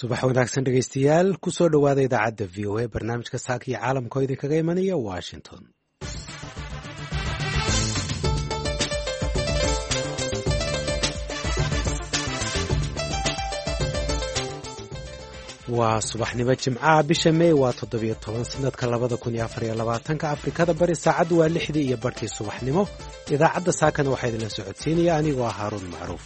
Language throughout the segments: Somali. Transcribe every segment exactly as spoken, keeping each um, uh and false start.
subax wanaagsan dhegaystayaal ku soo dhowaada idaacadda v o a barnaamijka saaka iyo caalamka oo idinkaga imanaya washington. waa subaxnimo jimcaha bisha mey waa toddobiyo toban sanadka labada kun iyo afar iyo labaatanka afrikada bari saacaddu waa lixdii iyo barhkii subaxnimo. idaacadda saakana waxaa idinla socodsiinaya anigoo ah haaruun macruuf.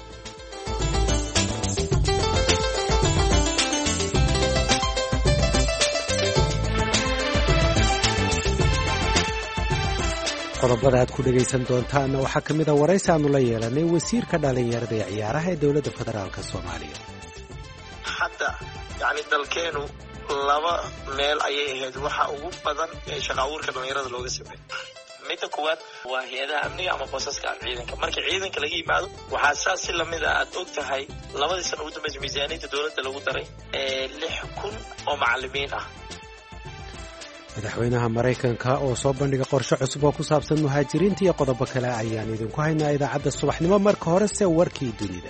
qodobada aad ku dhegaysan doontaanna waxaa ka mid a waraysi aanu la yeelanay wasiirka dhalinyarada ee ciyaaraha ee dowladda federaalk soomaaliya. hadda yani dalkeenu laba meel ayay ahayd waxa ugu badan ee shaqa abuurka dhalinyarada looga sameeyo. midda koowaad waa hay-adaha amniga ama boosaska ciidanka. marka ciidanka laga yimaado waxaa saas si lamid a aad og tahay labadii sana ugu dambaysa miisaaniyadda dowladda lagu daray ee lix kun oo macalimiin ah. madaxweynaha maraykanka oo soo bandhiga qorshe cusub oo ku saabsan muhaajiriinta iyo qodobo kale ayaan idinku haynaa idaacadda subaxnimo. marka horese warkii dunida.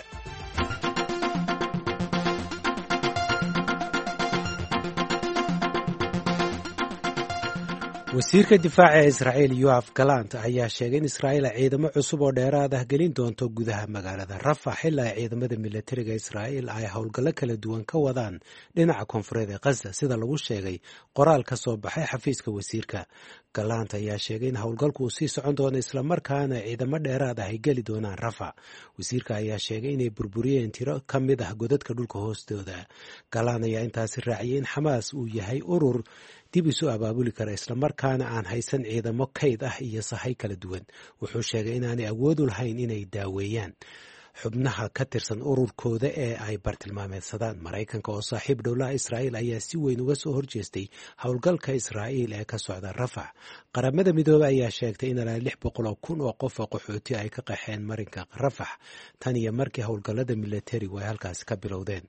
wasiirka difaaca ee israa'iil yoaf galant ayaa sheegay in israa'iil ay ciidamo cusub oo dheeraad ah gelin doonto gudaha magaalada rafax ilaa ay ciidamada militariga israa'iil ay howlgallo kala duwan ka wadaan dhinaca koonfureed ee khaza sida lagu sheegay qoraal ka soo baxay xafiiska wasiirka. galant ayaa sheegay in howlgalku uu sii socon doono islamarkaana ciidamo dheeraad ah ay geli doonaan rafax. wasiirka ayaa sheegay inay burburiyeen tiro ka mid ah godadka dhulka hoostooda. galant ayaa intaasi raaciyay in xamaas uu yahay urur dib isu abaabuli kara islamarkaana aan haysan ciidamo kayd ah iyo sahay kala duwan. wuxuu sheegay inaanay awoodu lahayn inay daaweeyaan xubnaha ka tirsan ururkooda ee ay bartilmaameedsadaan. maraykanka oo saaxiib dhowlaha israa'iil ayaa si weyn uga soo horjeestay howlgalka israa'iil ee ka socda rafax. qaramada midoobey ayaa sheegtay in ilaa lix boqol oo kun oo qof oo qaxooti ay ka qaxeen marinka rafax tan iyo markii howlgallada militarigu ay halkaasi ka bilowdeen.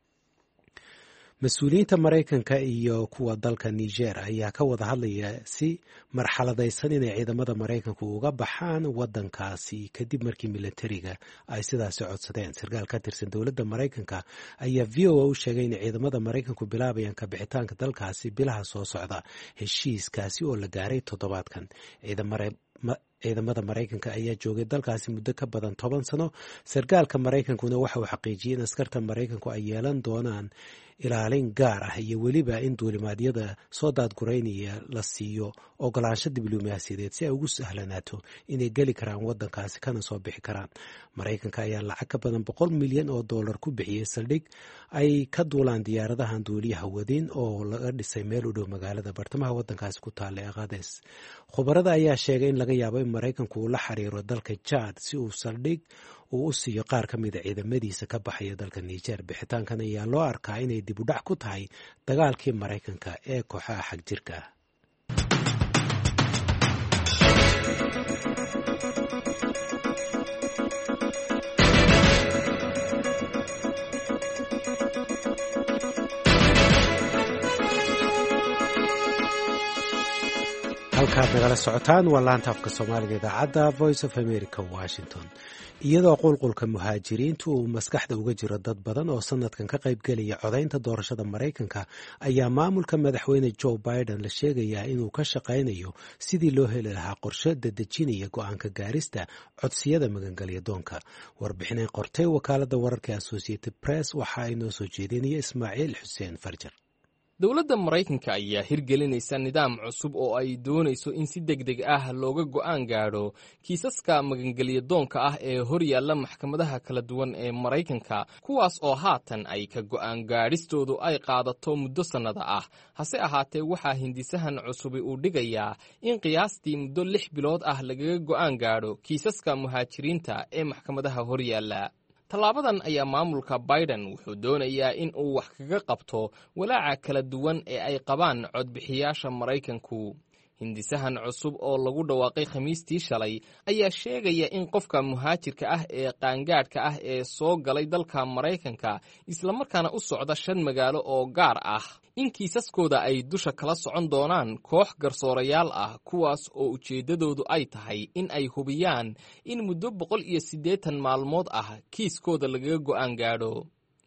mas-uuliyiinta maraykanka iyo kuwa dalka niger ayaa ka wada hadlaya si marxaladaysan inay ciidamada maraykanku uga baxaan wadankaasi kadib markii militariga ay sidaasi codsadeen. sarkaal ka tirsan dowladda maraykanka ayaa v o a u sheegay inay ciidamada maraykanku bilaabayaan ka bixitaanka dalkaasi bilaha soo socda. heshiiskaasi oo la gaaray toddobaadkan. ciidamada maraykanka ayaa joogay dalkaasi muddo ka badan toban sano. sarkaalka maraykankuna waxa uu xaqiijiyey in askarta maraykanku ay yeelan doonaan ilaalin gaar ah iyo weliba in duulimaadyada soo daadguraynaya la siiyo ogolaansho diblomaasiyadeed si ay ugu sahlanaato inay geli karaan wadankaasi kana soo bixi karaan. maraykanka ayaa lacag ka badan boqol milyan oo dollar ku bixiyey saldhig ay ka duulaan diyaaradahan duuliyaha wadin oo laga dhisay meel u dhow magaalada bartamaha wadankaasi ku taalla ee kades. khubarada ayaa sheegay in laga yaabo in maraykanku uu la xiriiro dalka jaad si uu saldhig uu u siiyo qaar ka mida ciidamadiisa ka baxaya dalka niger. bixitaankan ayaa loo arkaa inay dib u dhac ku tahay dagaalkii maraykanka ee kooxaha xag jirka ah. halkaad nagala socotaan waa laanta afka soomaaliga idaacadda voice of america washington. iyadoo qulqulka muhaajiriintu uu maskaxda uga jiro dad badan oo sanadkan ka qayb gelaya codaynta doorashada maraykanka ayaa maamulka madaxweyne joe biden la sheegayaa inuu ka shaqaynayo sidii loo heli lahaa qorshe dadejinaya go-aanka gaarista codsiyada magangelya doonka. warbixinay qortay wakaaladda wararka associated press waxaa inoo soo jeedinaya ismaaciil xuseen farjar. dowladda maraykanka ayaa hirgelinaysa nidaam cusub oo ay doonayso in si deg deg ah looga go'aan gaadho kiisaska magangelya doonka ah ee hor yaalla maxkamadaha kala duwan ee maraykanka, kuwaas oo haatan ay ka go'aan gaadhistoodu ay qaadato muddo sannada ah. hase ahaatee waxaa hindisahan cusubi uu dhigayaa in qiyaastii muddo lix bilood ah lagaga go'aan gaadho kiisaska muhaajiriinta ee maxkamadaha hor yaalla. tallaabadan ayaa maamulka biden wuxuu doonayaa in uu wax kaga qabto walaaca kala duwan ee ay qabaan codbixiyaasha maraykanku. hindisahan cusub oo lagu dhawaaqay khamiistii shalay ayaa sheegaya in qofka muhaajirka ah ee qaangaadhka ah ee soo galay dalka maraykanka islamarkaana u socda shan magaalo oo gaar ah in kiisaskooda ay dusha kala socon doonaan koox garsoorayaal ah, kuwaas oo ujeeddadoodu ay tahay in ay hubiyaan in muddo boqol iyo siddeetan maalmood ah kiiskooda lagaga go'aan gaadho.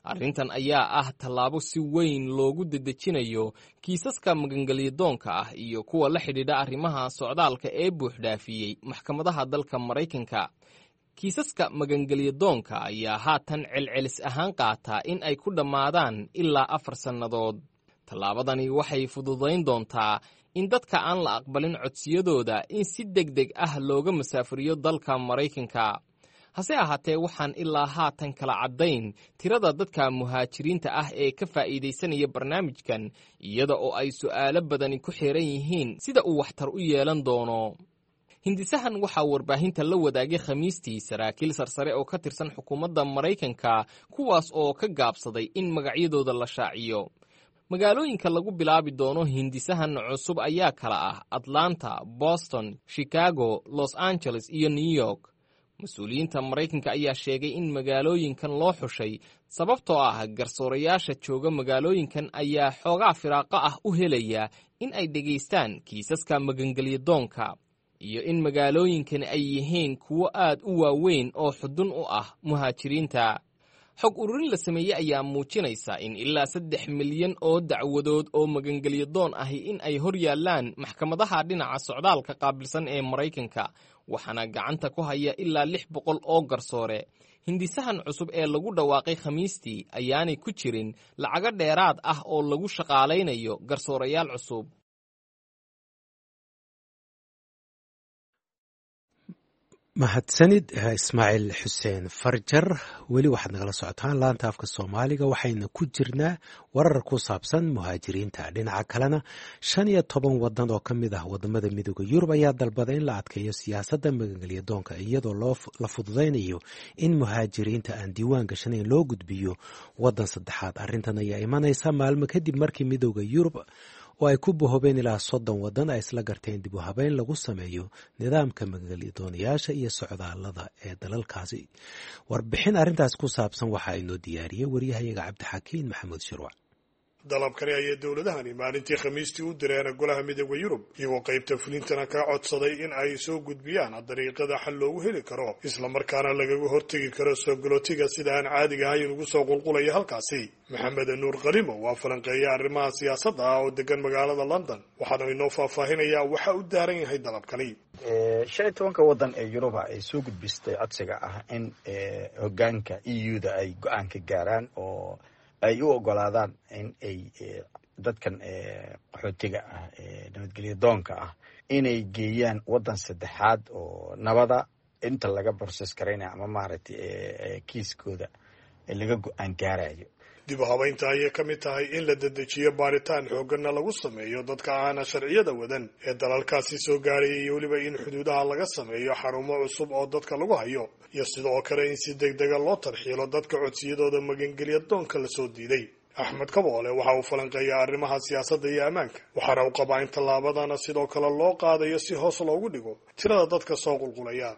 arrintan ayaa ah tallaabo si weyn loogu dedejinayo kiisaska magangelyadoonka ah iyo kuwa la xidhiidha arrimaha socdaalka ee buuxdhaafiyey maxkamadaha dalka Maraykanka. kiisaska magangelyadoonka ayaa haatan celcelis ahaan qaataa in ay ku dhammaadaan ilaa afar sannadood. tallaabadani waxay fududayn doontaa in dadka aan la aqbalin codsiyadooda in si degdeg ah looga masaafuriyo dalka Maraykanka. hase ahaatee waxaan ilaa haatan kala caddayn tirada dadka muhaajiriinta ah ee ka faa'iidaysanaya barnaamijkan, iyada oo ay su'aalo badani ku xiran yihiin sida uu waxtar u yeelan doono. hindisahan waxaa warbaahinta la wadaagay Khamiistii saraakiil sarsare oo ka tirsan xukuumadda Maraykanka, kuwaas oo ka gaabsaday in magacyadooda la shaaciyo. magaalooyinka lagu bilaabi doono hindisahan cusub ayaa kala ah Atlanta, Boston, Chicago, Los Angeles iyo New York. mas-uuliyiinta Maraykanka ayaa sheegay in magaalooyinkan loo xushay sababtoo ah garsoorayaasha jooga magaalooyinkan ayaa xoogaa firaaqo ah u helaya in ay dhegaystaan kiisaska magangelyadoonka, iyo in magaalooyinkani ay yihiin kuwo aad u waaweyn oo xudun u ah muhaajiriinta. xog ururin la sameeyey ayaa muujinaysa in ilaa saddex milyan oo dacwadood oo magangelyadoon ahi in ay hor yaallaan maxkamadaha dhinaca socdaalka qaabilsan ee Maraykanka, waxaana gacanta ku haya ilaa lix boqol oo garsoore. hindisahan cusub ee lagu dhawaaqay Khamiistii ayaanay ku jirin lacago dheeraad ah oo lagu shaqaalaynayo garsoorayaal cusub. mahadsanid Ismaaciil Xuseen Farjar. weli waxaad nagala socotaan laanta afka Soomaaliga, waxayna ku jirnaa warar ku saabsan muhaajiriinta. dhinaca kalena shan iyo toban wadan oo ka mid ah wadamada midooda Yurub ayaa dalbaday in la adkeeyo siyaasadda magangelyadoonka, iyadoo la fududaynayo in muhaajiriinta aan diiwaan gashanayn loo gudbiyo wadan saddexaad. arrintan ayaa imanaysa maalmo kadib markii midooda Yurub oo ay ku bohobeen ilaa soddon waddan ay isla garteen dib u habeyn lagu sameeyo nidaamka magangelyadooniyaasha iyo socdaallada ee dalalkaasi. warbixin arrintaas ku saabsan waxaa inoo diyaariyey waryahayaga Cabdixakiin Maxamuud Shirwac. dalabkani ayay dowladahani maalintii Khamiistii u direen golaha midowga Yurub, iyagoo qaybta fulintana ka codsaday in ay soo gudbiyaan dariiqada xal loogu heli karo isla markaana lagaga hortagi karo soo galootiga sida aan caadiga ahayn ugu soo qulqulaya halkaasi. Maxamed Nuur Qalimo waa falanqeeya arrimaha siyaasadda ah oo degan magaalada London, waxaana inoo faahfaahinayaa waxa uu daaran yahay dalabkani. shan iyo tobanka waddan ee Yuruba ay soo gudbistay codsiga ah in hoggaanka E U-da ay go'aan ka gaaraan oo ay u ogolaadaan in ay dadkan qaxootiga ah ee nabadgelyadoonka ah inay geeyaan waddan saddexaad oo nabada inta laga process karaynaya ama maaragtay kiiskooda laga go'aan gaarayo. dib u habeynta ayay ka mid tahay in la dedejiyo baaritaan xoogganna lagu sameeyo dadka aana sharciyada wadan ee dalalkaasi soo gaarayay, iyo weliba in xuduudaha laga sameeyo xarumo cusub oo dadka lagu hayo, iyo sidoo kale in si degdega loo tarxiilo dadka codsiyadooda magangelyadoonka la soo diiday. Axmed Kaboole waxa uu falanqeeyaa arrimaha siyaasadda iyo ammaanka, waxaana uu qabaa in tallaabadana sidoo kale loo qaadayo si hoos loogu dhigo tirada dadka soo qulqulaya.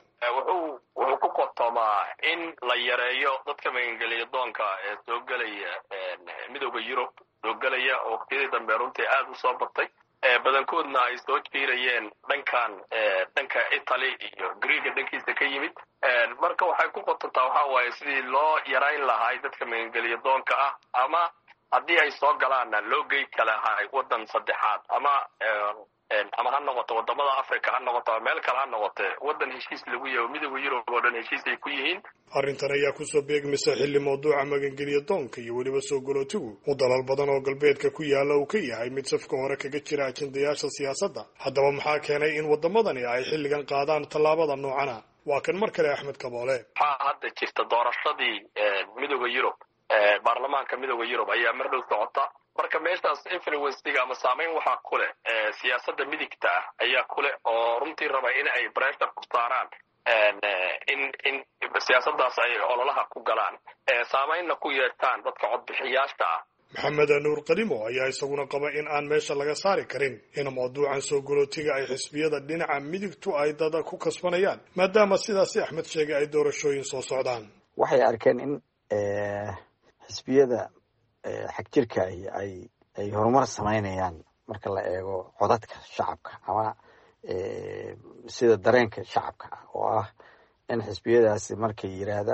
in la yareeyo dadka magangelyadoonka ee soo gelaya midowda Yurub soo gelaya oo waqtiyadii dambe runtii aad u soo batay, badankoodna ay soo jiirayeen dhankan dhanka Italy iyo Greece dhankiisa ka yimid. marka waxay ku qotontaa waxa waaye sidii loo yarayn lahaa dadka magangelyadoonka ah, ama haddii ay soo galaanna loo geey kala lahaa wadan saddexaad, ama ama ha noqoto wadamada Afrika, ha noqoto meel kale, ha noqoto wadan heshiis lagu yahay midowga Yurub oo dhan heshiis ay ku yihiin. arrintan ayaa ku soo beegmaysa xilli mawduuca magangelyadoonka iyo weliba soo galootigu uu dalal badan oo galbeedka ku yaala uu ka yahay mid safka hore kaga jira ajendayaasha siyaasadda. haddaba maxaa keenay in wadamadani ay xilligan qaadaan tallaabada noocana? waa kan mar kale Axmed Kaboole. waxaa hadda jirta doorashadii midowga Yurub, baarlamaanka midowga Yurub ayaa mar dhow socota. marka meeshaas influence-ga ama saameyn waxaa ku leh siyaasadda midigta ah ayaa ku leh, oo runtii raba in ay pressure ku saaraan in in siyaasaddaas ay ololaha ku galaan, saameynna ku yeeshaan dadka codbixiyaasha ah. Maxamed Nuur Qalimo ayaa isaguna qaba in aan meesha laga saari karin in mawduucan soo galootiga ay xisbiyada dhinaca midigtu ay dada ku kasbanayaan, maadaama sidaasi Axmed sheegay ay doorashooyin soo socdaan. waxay arkeen in xisbiyada xag jirka ay ay horumar samaynayaan marka la eego codadka shacabka ama sida dareenka shacabka ah, oo ah in xisbiyadaasi markay yiraahdaan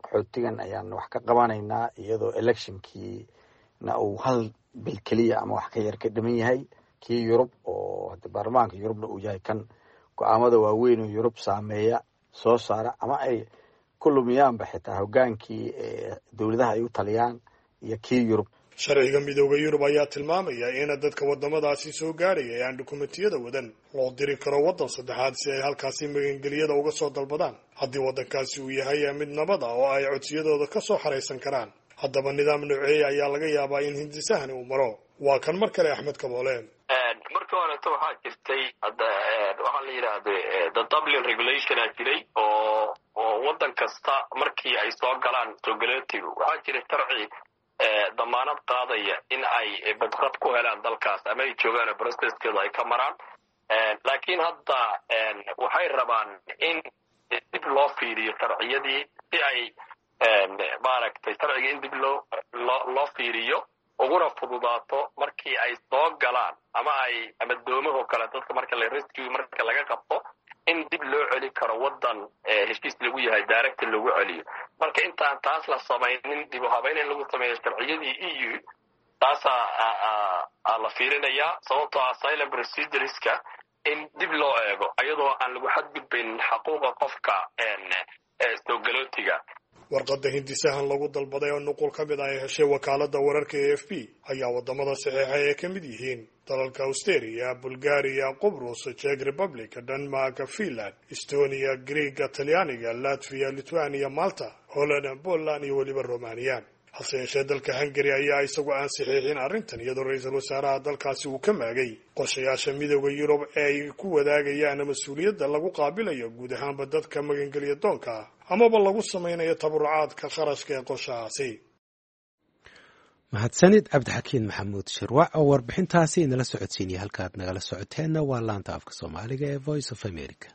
qaxootigan ayaan wax ka qabanaynaa iyadoo electionkiina uu hal bil keliya ama wax ka yar ka dhiman yahay kii yurub oo hadda baarlamaanka yurubna uu yahay kan go-aamada waaweyn oo yurub saameeya soo saara ama ay ku lumiyaanba xitaa hogaankii dowladaha ay u taliyaan iyo kii yurub. sharciga midooda yurub ayaa tilmaamaya in dadka wadamadaasi soo gaadhaya ee aan dukumentiyada wadan loo diri karo waddan saddexaad si ay halkaasi magangeliyada uga soo dalbadaan haddii waddankaasi uu yahay mid nabad ah oo ay codsiyadooda ka soo xaraysan karaan. haddaba nidaam nooceeya ayaa laga yaabaa in hindisahani uu maro. waa kan mar kale Axmed Kaboole. markii horeto waxaa jirtay waxaa la yidhaahda the Dublin regulation aa jiray oo oo waddan kasta markii ay soo galaan soogaleetigu waxaa jiray sharci damaanad qaadaya in ay badqab ku helaan dalkaas ama ay joogaan processkeeda ay ka maraan. laakiin hadda waxay rabaan in dib loo fiiriyo sharciyadii si ay maaragtay sharciga in dib loo loo loo fiiriyo uguna fududaato markii ay soo galaan ama ay ama doomahoo kale dadka marka la rescue marka laga qabto in dib loo celi karo waddan heshiis lagu yahay direct lagu celiyo. marka intaan taas la samaynin dib u habeyn in lagu sameeyo sharciyadii E U taasaa la fiirinayaa sababtoo asylum procedureska in dib loo eego iyadoo aan lagu xadgudbaynin xaquuqa qofka soogalootiga. warqadda hindisahan lagu dalbaday oo nuqul ka mid ah ay heshay wakaaladda wararka A F P ayaa wadamada saxiixa ay ka mid yihiin dalalka Australia, Bulgaria, Qobrus, Czech Republic, Denmark, Finland, Estonia, Greek, Talyaaniga, Latvia, Lithuania, Malta, Holland, Poland iyo weliba Romania. hase yeeshee dalka Hungary ayaa isagu aan saxiixin arrintan iyadoo ra-iisul wasaaraha dalkaasi uu ka maagay qorshayaasha midooda Yurub ee ay ku wadaagayaan mas-uuliyadda lagu qaabilayo guud ahaanba dadka magangeliya doonka amaba lagu samaynayo tabarucaadka kharashka ee qorshahaasi. mahadsanid cabdixakiin maxamuud shirwac oo warbixintaasi inala socodsiinaya. halkaad nagala socoteenna waa laanta afka soomaaliga ee Voice of America.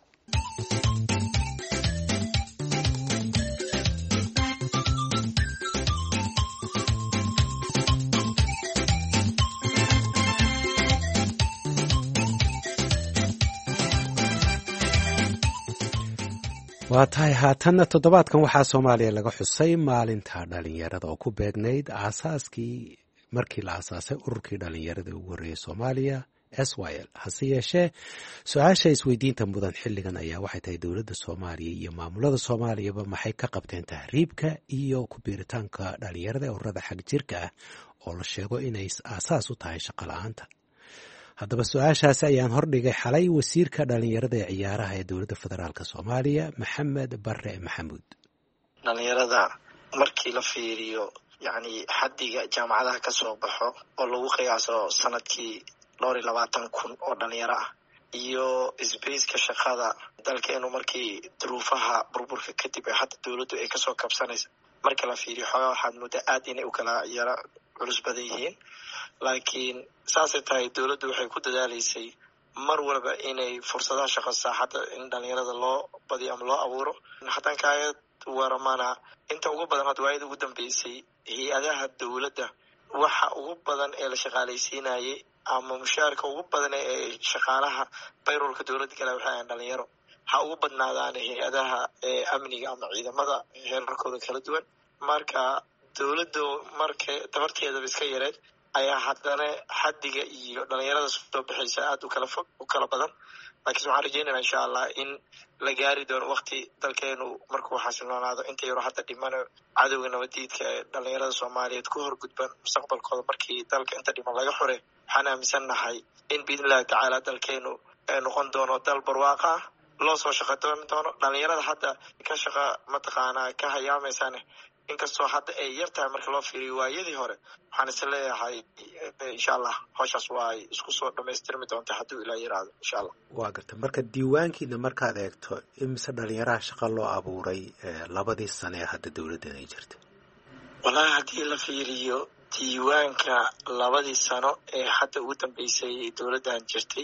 waa tahay haatanna toddobaadkan waxaa Soomaaliya laga xusay maalinta dhalinyarada oo ku beegnayd aasaaskii markii la aasaasay ururkii dhalinyarada ugu horreeyay Soomaaliya S Y L. hase yeeshee su-aasha isweydiinta mudan xilligan ayaa waxay tahay dowladda Soomaaliya iyo maamulada Soomaaliyaba maxay ka qabteen tahriibka iyo ku biiritaanka dhalinyarada ee ururada xag jirka ah oo la sheego inay aasaas u tahay shaqo la-aanta. haddaba su-aashaasi ayaan hordhigay xalay wasiirka dhalinyarada ee ciyaaraha ee dowladda federaalk Soomaaliya Maxamed Bare Maxamuud. dhalinyarada markii la fiiriyo yani xaddiga jaamacadaha ka soo baxo oo lagu qiyaaso sanadkii dhowr iyo labaatan kun oo dhalinyaro ah iyo isbeyska shaqada dalkeenu markii duruufaha burburka kadib ee hadda dowladdu ay kasoo kabsanaysa marka la fiiriyo xoogaa waxaad muddo aad inay u kala yara culus badan yihiin. laakiin saasay tahay dowladdu waxay ku dadaalaysay mar walba inay fursadaha shaqo saaxadda in dhalinyarada loo badiyo ama loo abuuro. haddaan kaaga waramana inta ugu badan hadda waayada ugu dambeysay hay-adaha dowladda waxa ugu badan ee la shaqaalaysiinayay ama mushaarka ugu badan ee shaqaalaha bayrolka dowladda kale waxay ahayn dhalinyaro. ha ugu badnaadaan hay-adaha amniga ama ciidamada heerarkooda kala duwan. marka dowladdu marka tabarteedaba iska yareed ayaa haddana xaddiga iyo dhalinyarada soo bixaysa aada u kala fog u kala badan. laakiin waxaan rajeynayna insha allah in la gaari doono wakti dalkeenu markuu xasiloonaado inta yaro hadda dhimano cadowga nabadiidka ee dhalinyarada Soomaaliyeed ku horgudban mustaqbalkooda markii dalka inta dhiman laga xure. waxaan aaminsannahay in biidnillahi tacaala dalkeenu noqon doono dal barwaaqo ah loo soo shaqo doon doono. dhalinyarada hadda ka shaqa mataqaanaa ka hayaamaysan inkastoo hadda ay yar tahay marka loo fiiriyo waayadii hore waxaan is leeyahay insha allah hawshaas waa isku soo dhamaystirmi doonta hadduu ilaa yiraahdo insha allah. waa garta marka diiwaankiina markaad eegto imise dhalinyaraha shaqa loo abuuray labadii sane ee hadda dowladdan ay jirta? walahi haddii la fiiriyo diiwaanka labadii sano ee hadda ugu dambeysay dowladdan jirtay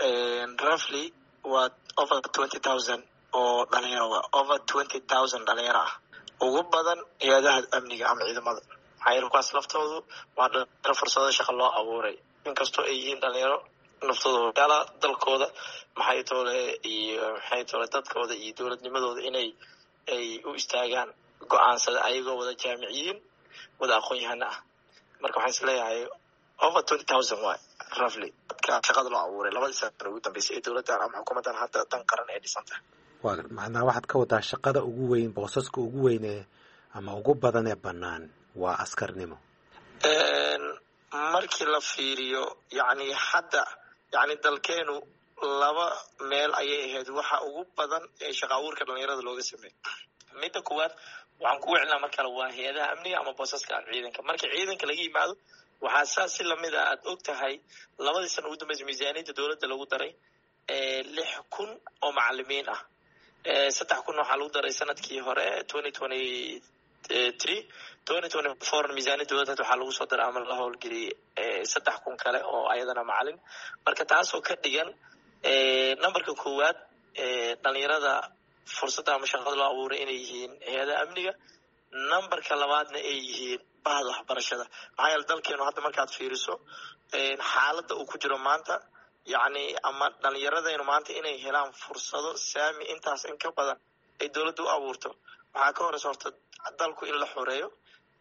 roughly waa over twenty thousand oo dhalinyaro ah over twenty thousand dhalinyaro ah ugu badan hay-adaha amniga ama ciidamada. maxaa yeele kuwaas laftoodu waa dhalinyaro fursado shaqo loo abuuray inkastoo ay yihiin dhalinyaro naftooda yaala dalkooda maxay toole iyo maxay toole dadkooda iyo dowladnimadooda inay ay u istaagaan go-aansada ayagoo wada jaamiciyiin wada aqoon-yahano ah. marka waxaan isleeyahay over twenty thousand waay roughly dadka shaqada loo abuuray labadii sano ugu dambeysay ee dowladdan ama xukuumaddan hadda dan qaran ee dhisantahay. waa macnaa waxaad ka wadaa shaqada ugu weyn boosaska ugu weyn ee ama ugu badan ee bannaan waa askarnimo. markii la fiiriyo yani hadda yani dalkeenu laba meel ayay ahayd waxa ugu badan ee shaqa abuurka dhalinyarada looga sameeyey. midda kuwaad waxaan ku wicnaa mar kale waa hay-adaha amniga ama boosaska ciidanka. markii ciidanka laga yimaado waxaa saas si lamid a aad og tahay labadii sano ugu dambeysay miisaaniyadda dowladda lagu daray lix kun oo macalimiin ah. saddex kun waxaa lagu daray sanadkii hore twenty twenty three twenty twenty four miisaaniyadda dowladda waxaa lagu soo daray ama la howlgeliyey saddex kun kale oo ayadana macalin. marka taasoo ka dhigan numberka koowaad dhalinyarada fursadda ama shaqada loo abuuray inay yihiin hay-adaha amniga. numberka labaadna ay yihiin bahda waxbarashada. maxaa yeele dalkeenu hadda markaad fiiriso xaaladda uu ku jiro maanta yani ama dhalinyaradaynu maanta inay helaan fursado saami intaas in ka badan ay dowladda u abuurto waxaa ka horeysa horta dalku in la xoreeyo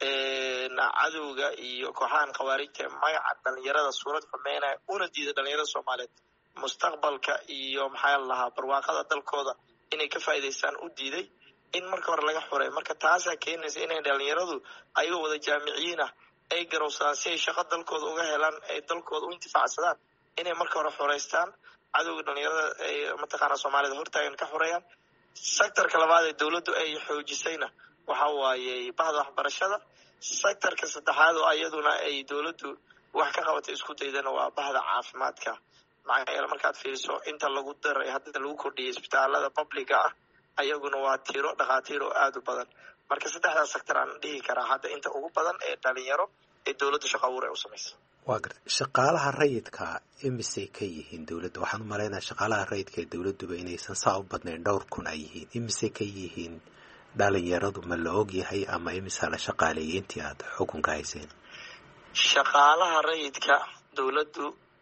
cadowga iyo kooxahan khawaarijta magaca dhalinyarada suurad xumeynaya una diida dhalinyarada soomaaliyeed mustaqbalka iyo maxaa lahaa barwaaqada dalkooda inay ka faa'iidaystaan u diiday in marka hore laga xoreeyo. marka taasaa keenaysa inay dhalinyaradu ayagoo wada jaamiciyiin ah ay garowsadaan si ay shaqo dalkooda uga helaan ay dalkooda u intifaacsadaan inay marka hore xoreystaan cadowga dhalinyarada ay mataqaana soomaalida hortaagan ka xoreeyaan. sectorka labaad ee dowladdu ay xoojisayna waxa waaye bahda waxbarashada. sectorka saddexaad oo iyaduna ay dowladdu wax ka qabatay isku daydana waa bahda caafimaadka. maxaa yeele markaad fiiriso inta lagu daray hadda lagu kordhiyay isbitaalada publica ah ayaguna waa tiro dhakhaatiir oo aada u badan. marka saddexdaas sector aan dhihi karaa hadda inta ugu badan ee dhalinyaro ee dowladda shaqo abuur ay u samaysa. waa garta shaqaalaha rayidka imisay ka yihiin dowladda? waxaan u malaynayaa shaqaalaha rayidka ee dowladduba inaysan saa u badnayn dhowr kun ay yihiin. imisay ka yihiin dhalinyaradu ma la og yahay ama imisaa la shaqaaleeyay intii aad xukunka hayseen? shaqaalaha rayidka dowladdu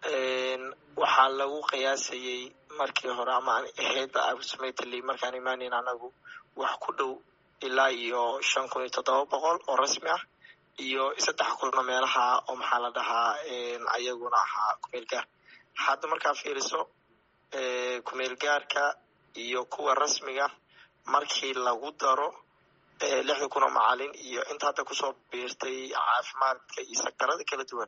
waxaa lagu qiyaasayey markii hore ama hayadda absmately markaan imaaneyn anagu wax ku dhow ilaa iyo shan kun iyo toddoba boqol oo rasmi ah iyo saddex kulna meelaha oo maxaa la dhahaa ayaguna ahaa kumeel gaar. hadda markaa fiiriso kumeel gaarka iyo kuwa rasmiga markii lagu daro lixda kun oo macalin iyo inta hadda kusoo biirtay caafimaadka iyo sektarada kala duwan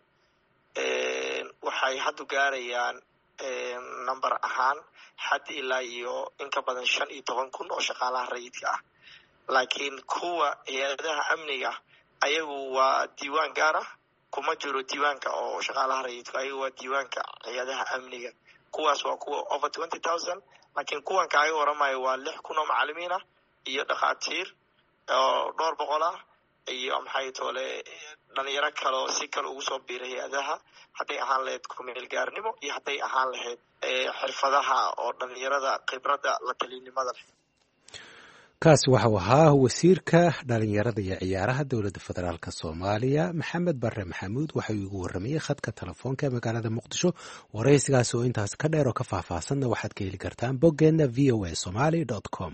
waxay haddu gaarayaan number ahaan xad ilaa iyo in ka badan shan iyo toban kun oo shaqaalaha rayidka ah. laakiin kuwa hay-adaha amniga ayagu waa diiwaan gaar ah kuma jiro diiwaanka oo shaqaalaha rayidka ayagu waa diiwaanka hay-adaha amniga. kuwaas waa kuwa over twenty thousand laakiin kuwan kaaga waramayo waa lix kun oo macalimiin ah iyo dhakhaatiir oo dhowr boqol ah iyo maxay toole dhalinyaro kaleo si kale ugu soo biiray hay-adaha hadday ahaan lahayd kumeel gaarnimo iyo hadday ahaan lahayd xirfadaha oo dhalinyarada khibradda la talinimada leh. kaasi waxau ahaa wasiirka dhalinyarada iyo ciyaaraha dowladda federaalk soomaaliya maxamed bare maxamuud waxau igu waramayey khadka telefoonka ee magaalada muqdisho. waraysigaasi oo intaas ka dheer oo ka faahfaahsanna waxaad ka heli kartaan boggeena v o a somaly dot com.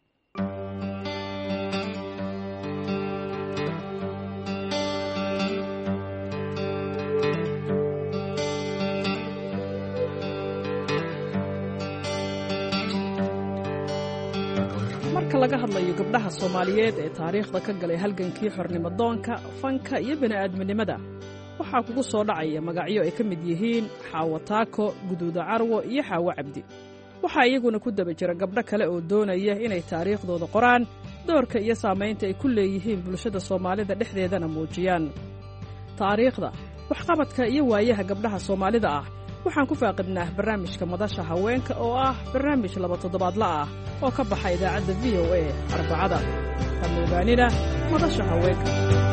marka laga hadlayo gabdhaha Soomaaliyeed ee taariikhda ka galay halgankii xornimo-doonka, fanka iyo bini'aadminimada waxaa kugu soo dhacaya magacyo ay ka mid yihiin Xaawo Taako, Guduuda Carwo iyo Xaawo Cabdi. waxaa iyaguna ku daba jira gabdho kale oo doonaya inay taariikhdooda qoraan, doorka iyo saamaynta ay ku leeyihiin bulshada Soomaalida dhexdeedana muujiyaan. taariikhda, waxqabadka iyo waayaha gabdhaha Soomaalida ah waxaan ku faaqidnaa barnaamijka Madasha Haweenka oo ah barnaamij laba toddobaadla ah oo ka baxa idaacadda V O A Arbacada. Hamogaanina Madasha Haweenka.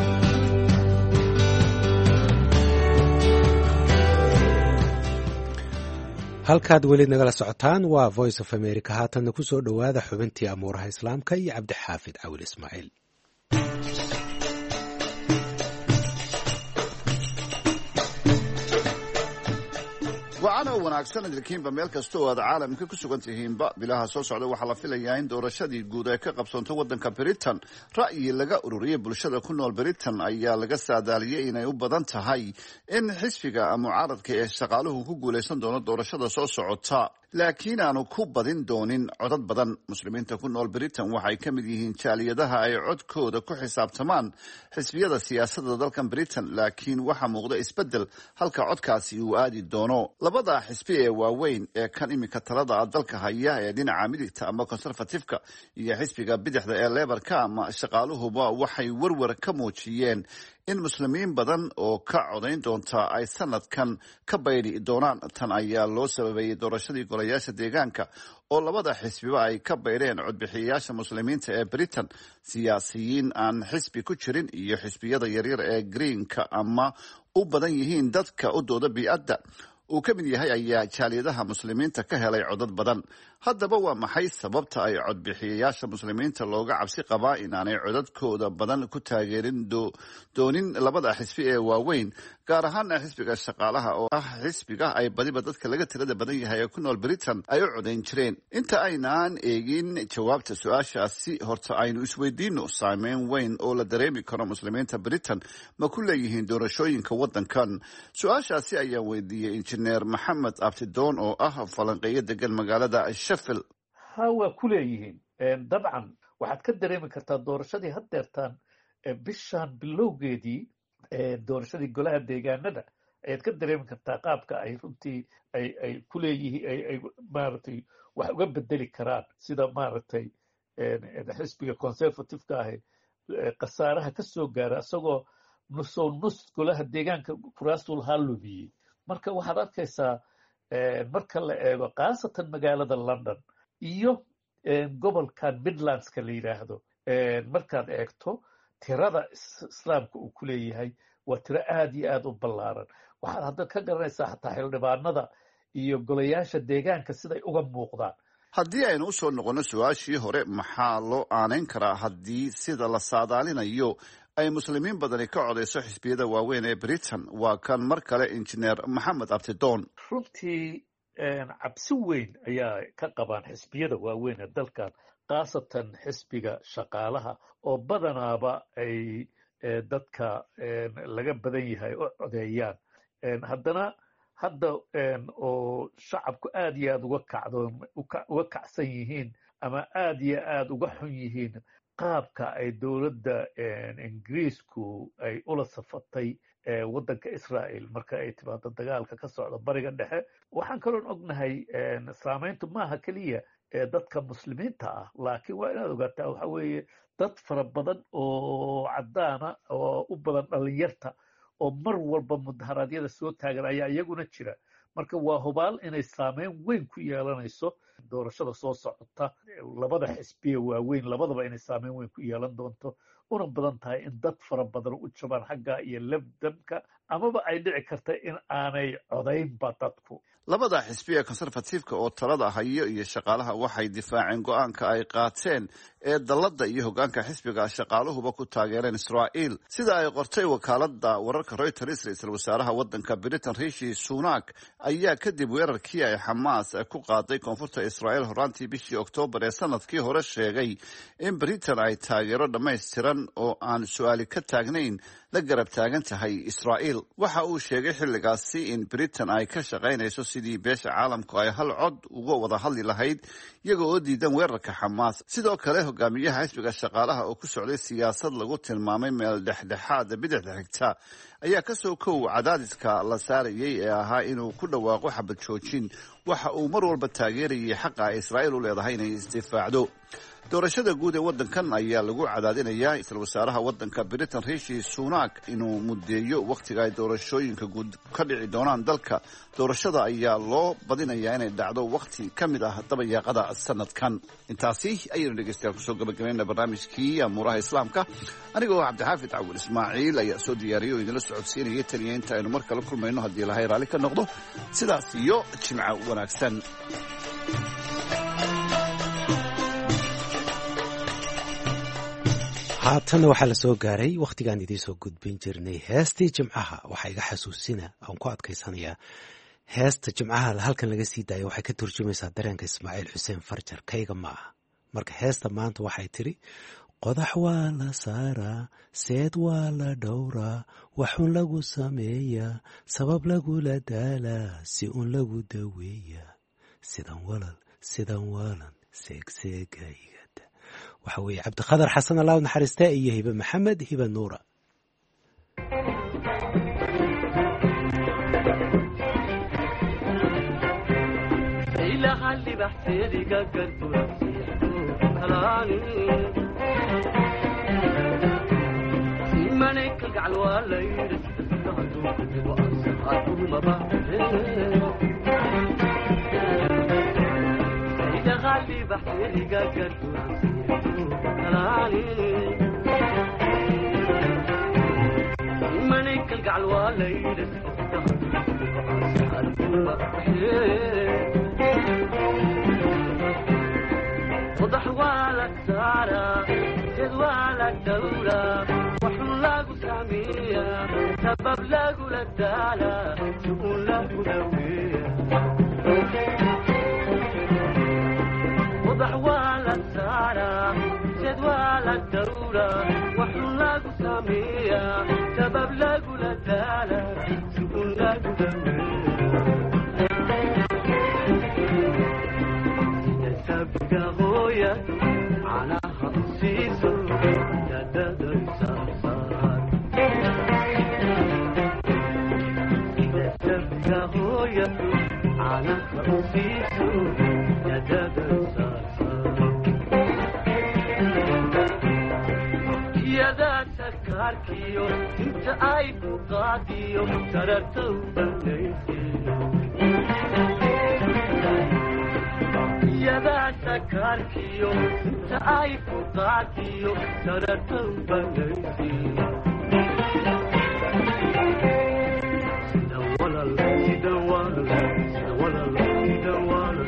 halkaad weli nagala socotaan waa Voice of America. haatanna ku soo dhowaada xubintii amuuraha islaamka iyo cabdixaafid cawil ismaaciil. wacan oo wanaagsan idinkiinba meel kasta oo aad caalamka ku sugan tihiinba bilaha soo socda waxaa la filayaa in doorashadii guud ay ka qabsoonto waddanka Britain. Ra'yi laga ururiyay bulshada ku nool Britain ayaa laga saadaaliyay inay u badan tahay in xisbiga mucaaradka ee shaqaaluhu ku guuleysan doono doorashada soo socota, laakiin aanu ku badin doonin codad badan. Muslimiinta ku nool Britain waxay ka mid yihiin jaaliyadaha ay codkooda ku xisaabtamaan xisbiyada siyaasadda dalkan Britain, laakiin waxaa muuqda isbeddel halka codkaasi uu aadi doono. labada xisbi ee waaweyn ee kan imika talada dalka haya ee dhinaca midigta ama conservative-ka iyo xisbiga bidixda ee Labour-ka ama shaqaaluhuba waxay warwar ka muujiyeen in muslimiin badan oo ka codayn doonta ay sanadkan ka bayri doonaan. Tan ayaa loo sababeeyey doorashadii golayaasha deegaanka oo labada xisbiba ay ka bayreen codbixiyayaasha muslimiinta ee Britain, siyaasiyiin aan xisbi ku jirin iyo xisbiyada yaryar ee Greenka ama u badan yihiin dadka u dooda bii'adda uu ka mid yahay ayaa jaaliyadaha muslimiinta ka helay codad badan. Haddaba waa maxay sababta ay codbixiyayaasha muslimiinta looga cabsi qabaa inaanay codadkooda badan ku taageerin doonin labada xisbi ee waaweyn, gaar ahaan xisbiga shaqaalaha oo ah xisbiga ay badiba dadka laga tirada badan yahay ee ku nool Britain ay u codayn jireen? Inta aynaan eegin jawaabta su-aashaasi, horta aynu isweydiino saameyn weyn oo la dareemi karo muslimiinta Britain ma ku leeyihiin doorashooyinka waddankan. Su-aashaasi ayaan weydiiyey injineer Maxamed Abtidoon oo ah falanqeeyo degan magaalada Sheffield. ha waa ku leeyihiin dabcan waxaad ka dareemi kartaa doorashadii haddeertaan bishaan bilowgeedii doorashadii golaha deegaanada ayaad ka dareemi kartaa qaabka ay runtii ay ay ku leeyihiin ay ay maaragtay wax uga bedeli karaan, sida maaragtay xisbiga conservative-ka ahi khasaaraha ka soo gaara isagoo nusoo nus golaha deegaanka kuraastul halubiyey. marka waxaad arkaysaa marka la eego khaasatan magaalada London iyo gobolkan Midlandska la yidhaahdo, markaad eegto tirada islaamka uu ku leeyahay waa tiro aad iyo aad u ballaaran. waxaad hadda ka garanaysaa xataa xildhibaanada iyo golayaasha deegaanka siday uga muuqdaan. haddii aynu u soo noqonno su-aashii hore, maxaa loo aanayn karaa haddii sida la saadaalinayo ay muslimiin badani ka codayso xisbiyada waaweyn ee Britain? Waa kan mar kale injineer Maxamed Abtidoon. runtii cabsi weyn ayaa ka qabaan xisbiyada waaweyn ee dalkan, khaasatan xisbiga shaqaalaha oo badanaaba ay dadka laga badan yahay u codeeyaan. haddana hadda oo shacabku aad iyo aad uga kacdo uga kacsan yihiin ama aad iyo aad uga xun yihiin qaabka ay dowladda ingiriisku ay ula safatay waddanka Israel marka ay timaado dagaalka ka socda bariga dhexe. waxaan kaloon ognahay saameyntu maaha keliya dadka muslimiinta ah, laakiin waa inaad ogaataa waxa weeye dad fara badan oo caddaana oo u badan dhalinyarta oo mar walba mudaharaadyada soo taagan ayaa iyaguna jira. marka waa hubaal inay saameyn weyn ku yeelanayso doorashada soo socota. labada xisbiya waaweyn labadaba inay saameyn weyn ku yeelan doonto, una badan tahay in dad fara badan u jabaan xagga iyo labdamka, amaba ay dhici karta in aanay codaynba dadku. labada xisbi ee conservative-ka oo talada hayo iyo shaqaalaha waxay difaaceen go-aanka ay qaateen ee dalladda iyo hoggaanka xisbiga shaqaaluhuba ku taageereen Israa'iil. sida ay qortay wakaaladda wararka Reuters, ra'iisul wasaaraha waddanka Britain Rishi Sunak ayaa kadib weerarkii ay Xamaas ku qaaday koonfurta Israa'iil horaantii bishii Oktoobar ee sanadkii hore sheegay in Britain ay taageero dhammaystiran oo aan su'aali ka taagnayn la garab taagan tahay Israa'iil. waxa uu sheegay xilligaasi in Britain ay ka shaqaynayso sidii beesha caalamku ay hal cod uga wada hadli lahayd iyaga oo diidan weerarka Xamaas. sidoo kale hogaamiyaha xisbiga shaqaalaha oo ku socday siyaasad lagu tilmaamay meel dhexdhexaad bidixda xigta ayaa ka soo kow cadaadiska la saarayay ee ahaa inuu ku dhawaaqo xabad joojin. waxa uu mar walba taageerayay xaqa ay Israa'iil u leedahay inay isdifaacdo. doorashada guud ee waddankan ayaa lagu cadaadinayaa isla wasaaraha waddanka Britain Rishi Sunak inuu muddeeyo wakhtiga ay doorashooyinka guud ka dhici doonaan dalka. doorashada ayaa loo badinayaa inay dhacdo wakhti ka mid ah dabayaaqada sanadkan. intaasi ayaynu dhegeystayaal kusoo gabagabayna barnaamijkii amuuraha islaamka. anigoo cabdixaafid cawil ismaaciil ayaa soo diyaariyay oo idinla socodsiinayay taniya inta aynu mar kale kulmayno haddii ilahay raalli ka noqdo. sidaas iyo jimco wanaagsan. haatanna waxaa la soo gaaray wakhtigaan idiin soo gudbin jirnay heestii jimcaha. waxaa iga xasuusina aan ku adkaysanayaa heesta jimcaha halkan laga sii daayo waxay ka turjumaysaa dareenka ismaaciil xuseen farjar kayga ma aha. marka heesta maanta waxay tiri qodax waa la saaraa seed waa la dhowraa waxun lagu sameeyaa sabab lagula daalaa si un lagu daweeyaa sidan walal sidan walan seegseegaygada. waxa weeye cabdiqadar xasan allah naxariiste iyo hibe maxamed hibe nuura. غالي بحيري قاقر كلاني منك القعلوة ليلة وضح والك سارة سيد والك دولة وحن لاقو سامية سبب لاقو للدالة شؤون لاقو لوية وضح والك سارة سيد والك دولة وحن لاقو سامية سبب لاقو للدالة شؤون لاقو لوية سيدة غوية على خمسيسو يا دادر سارسار سيدة غوية على خمسيسو يا دادر سارسار يا دا سكاركيو انت ايكو قاديو ترتو بليسيو يا ذا سكاركيو تايفو قاتيو ترتو بليسي سيدوالا سيدوالا سيدوالا سيدوالا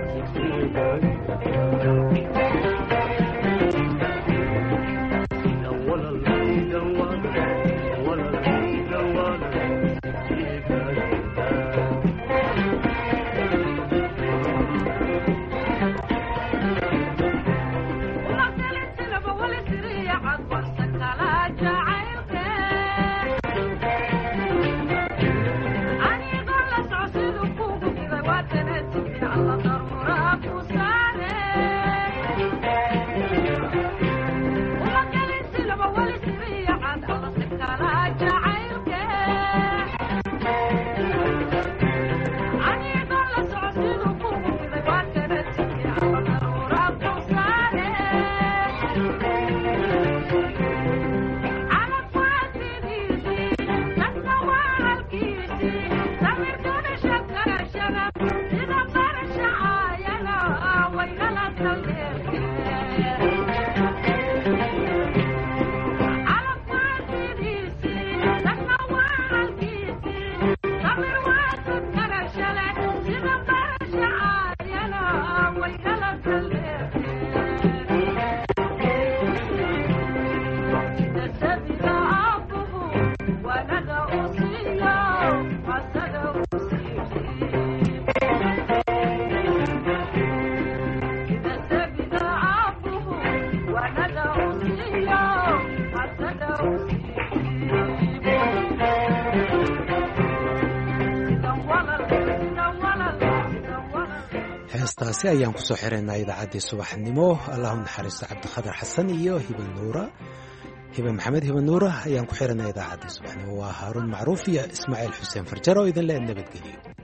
heestaasi ayaan kusoo xiraynaa idaacaddii subaxnimo. allahu naxariisto cabdiqadar xasan iyo hibe nuura hibe maxamed hibe nuura ayaan ku xiraynaa idaacaddii subaxnimo. waa haaruun macruuf iyo ismaaciil xuseen farjar oo idin le nabadgeliyo.